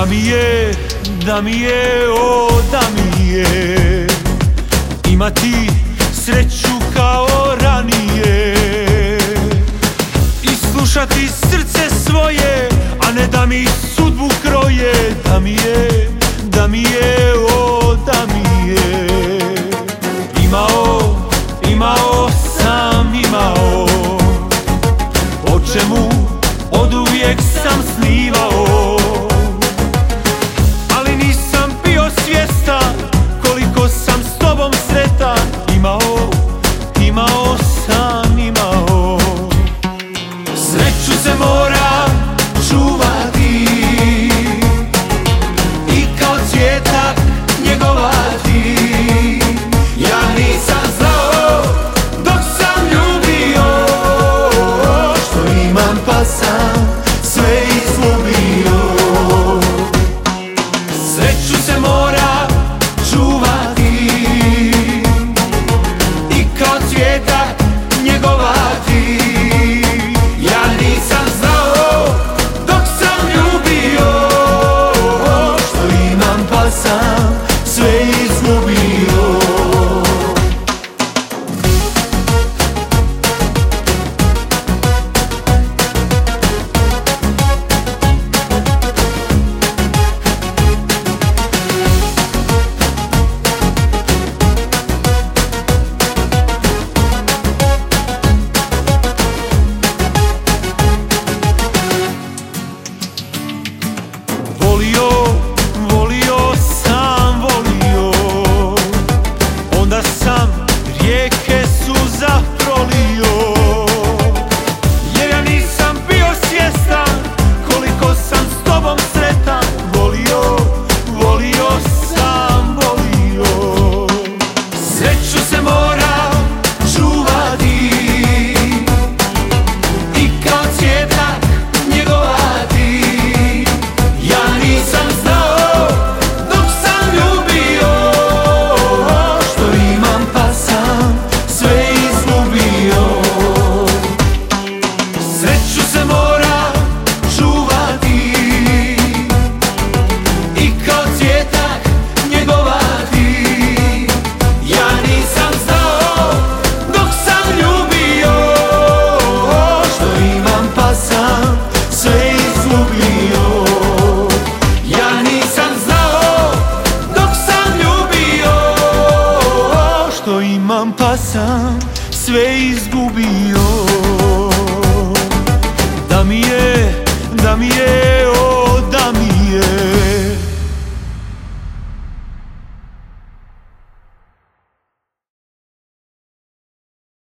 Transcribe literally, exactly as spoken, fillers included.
Da mi je, da mi je, o da mi je imati sreću kao ranije i slušati srce svoje, a ne da mi sudbu kroje. Da mi je, da mi je, o da mi je imao, imao sam imao o čemu oduvijek sam snivao, ali nisam bio svjestan koliko sam s tobom sretan. Imao, imao sam imao. Sreću se mora čuvati i kao cvjetak njegovati. Ja nisam znao dok sam ljubio, što imam pa sam sve izgubio. Sreću se mora čuvati i kao cvjetak njegovati. Ja nisam znao dok sam ljubio, što imam pa sam sve izgubio. Volio, volio sam volio, onda sam rijeke suza prolio, jer ja nisam bio svjestan koliko sam s tobom sretan. Volio, volio sam volio. Sreću se mora čuvati i kao cvjetak njegovati. Ja nisam znao dok sam ljubio, što imam pa sam sve izgubio. Sreću se mora čuvati i kao cvjetak njegovati. Ja nisam znao dok sam ljubio, što imam pa sam sve izgubio. Ja nisam znao dok sam ljubio, što imam pa sam sve izgubio. Da mi je, da mi je,